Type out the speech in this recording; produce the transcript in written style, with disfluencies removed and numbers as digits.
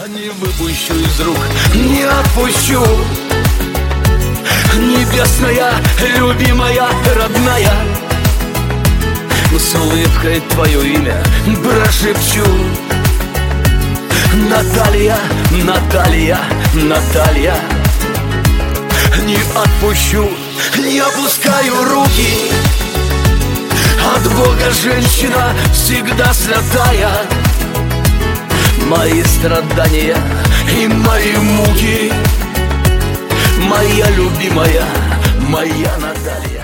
Не выпущу из рук, не отпущу. Небесная, любимая, родная, с улыбкой твое имя прошепчу. Наталья, Наталья, Наталья, не отпущу, не опускаю руки. От Бога женщина всегда святая. Мои страдания и мои муки, моя любимая, моя Наталья.